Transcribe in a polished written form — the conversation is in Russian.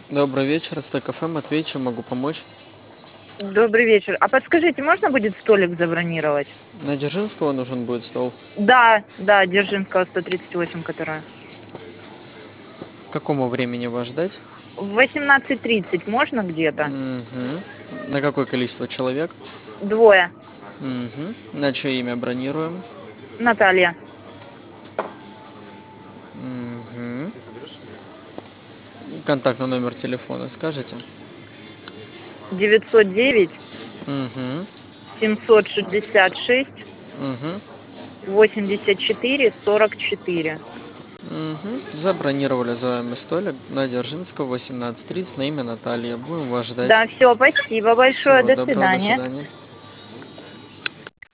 Добрый вечер, это кафе Матвей, чем могу помочь? Добрый вечер. А подскажите, можно будет столик забронировать? На Дзержинского нужен будет стол. Да, да, Дзержинского 138, которая. К какому времени вас ждать? В 18:30 можно где-то? Мгм. На какое количество человек? Двое. Мгм. На чье имя бронируем? Наталья. Мгм. Контактный номер телефона скажете? 909 Угу. 766 Угу. 84 44. Угу. Забронировали за вами столик на Дзержинского 18:30 на имя Наталья. Будем вас ждать. Да, все, спасибо большое. Всего До доброго, до свидания. свидания.